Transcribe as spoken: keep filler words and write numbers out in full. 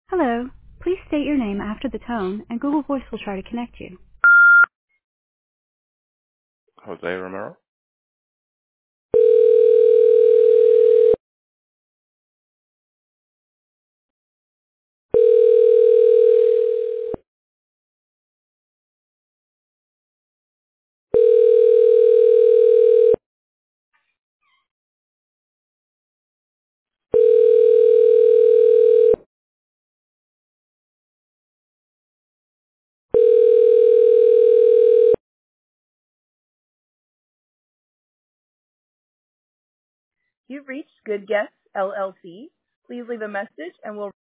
Hello. Please state your name after the tone, and Google Voice will try to connect you. Jose Romero. You've reached Good Guests, L L C. Please leave a message and we'll